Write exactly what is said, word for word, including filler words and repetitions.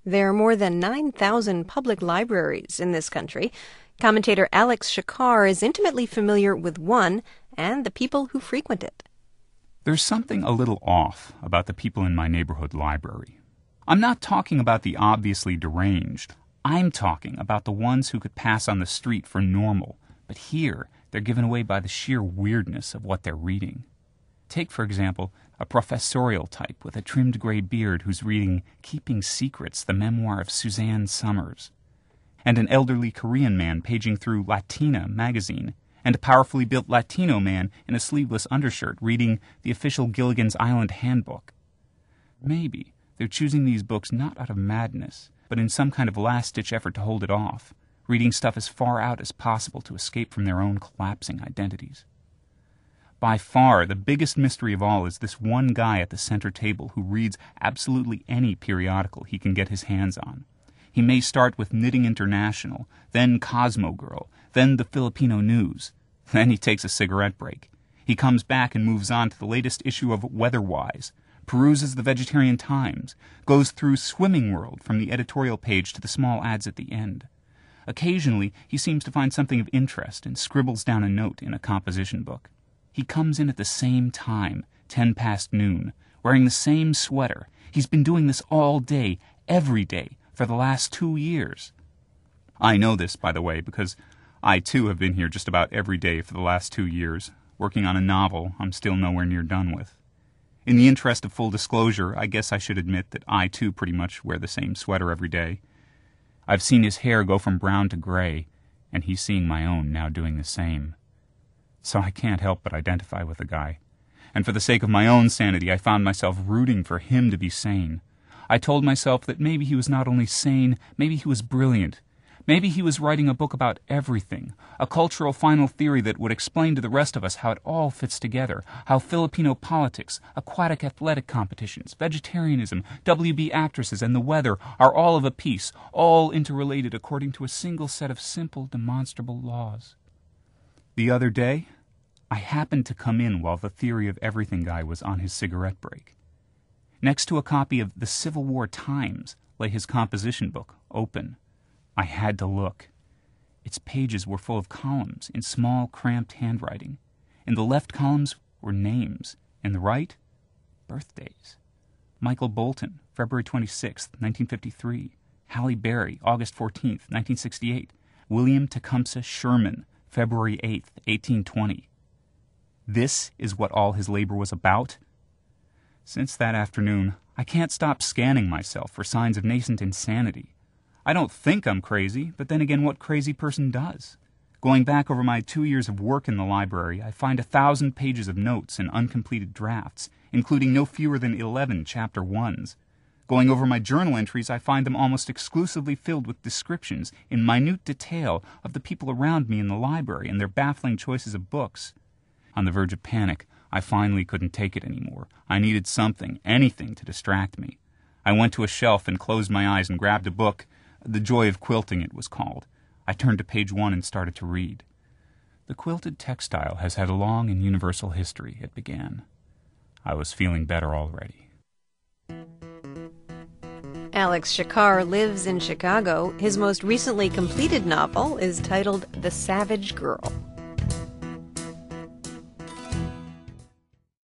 There are more than nine thousand public libraries in this country. Commentator Alex Shakar is intimately familiar with one and the people who frequent it. There's something a little off about the people in my neighborhood library. I'm not talking about the obviously deranged. I'm talking about the ones who could pass on the street for normal, but here they're given away by the sheer weirdness of what they're reading. Take, for example, a professorial type with a trimmed gray beard who's reading Keeping Secrets, the memoir of Suzanne Summers, and an elderly Korean man paging through Latina magazine, and a powerfully built Latino man in a sleeveless undershirt reading the official Gilligan's Island handbook. Maybe they're choosing these books not out of madness, but in some kind of last-ditch effort to hold it off, reading stuff as far out as possible to escape from their own collapsing identities. By far, the biggest mystery of all is this one guy at the center table who reads absolutely any periodical he can get his hands on. He may start with Knitting International, then Cosmo Girl, then the Filipino News. Then he takes a cigarette break. He comes back and moves on to the latest issue of Weatherwise, peruses the Vegetarian Times, goes through Swimming World from the editorial page to the small ads at the end. Occasionally, he seems to find something of interest and scribbles down a note in a composition book. He comes in at the same time, ten past noon, wearing the same sweater. He's been doing this all day, every day, for the last two years. I know this, by the way, because I too have been here just about every day for the last two years, working on a novel I'm still nowhere near done with. In the interest of full disclosure, I guess I should admit that I too pretty much wear the same sweater every day. I've seen his hair go from brown to gray, and he's seeing my own now doing the same. So I can't help but identify with the guy. And for the sake of my own sanity, I found myself rooting for him to be sane. I told myself that maybe he was not only sane, maybe he was brilliant. Maybe he was writing a book about everything, a cultural final theory that would explain to the rest of us how it all fits together, how Filipino politics, aquatic athletic competitions, vegetarianism, W B actresses, and the weather are all of a piece, all interrelated according to a single set of simple, demonstrable laws. The other day, I happened to come in while the Theory of Everything guy was on his cigarette break. Next to a copy of the Civil War Times lay his composition book, open. I had to look. Its pages were full of columns in small, cramped handwriting. In the left columns were names. In the right, birthdays. Michael Bolton, February twenty-sixth, nineteen fifty-three. Halle Berry, August fourteenth, nineteen sixty-eight. William Tecumseh Sherman, February eighth, eighteen twenty. This is what all his labor was about? Since that afternoon, I can't stop scanning myself for signs of nascent insanity. I don't think I'm crazy, but then again, what crazy person does? Going back over my two years of work in the library, I find a thousand pages of notes and uncompleted drafts, including no fewer than eleven chapter ones. Going over my journal entries, I find them almost exclusively filled with descriptions in minute detail of the people around me in the library and their baffling choices of books. On the verge of panic, I finally couldn't take it anymore. I needed something, anything, to distract me. I went to a shelf and closed my eyes and grabbed a book. The Joy of Quilting, it was called. I turned to page one and started to read. The quilted textile has had a long and universal history, it began. I was feeling better already. Alex Shakar lives in Chicago. His most recently completed novel is titled The Savage Girl.